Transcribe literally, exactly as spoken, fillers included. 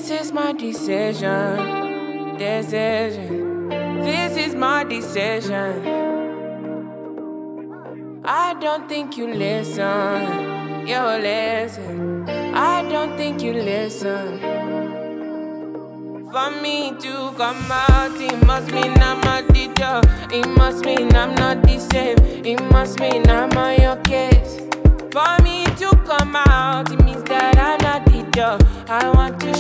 This is my decision, decision. This is my decision. I don't think you listen, you listen. I don't think you listen. For me to come out, it must mean I'm a teacher. It must mean I'm not the same. It must mean I'm on your case. For me to come out, it means that I'm not the dog. I want to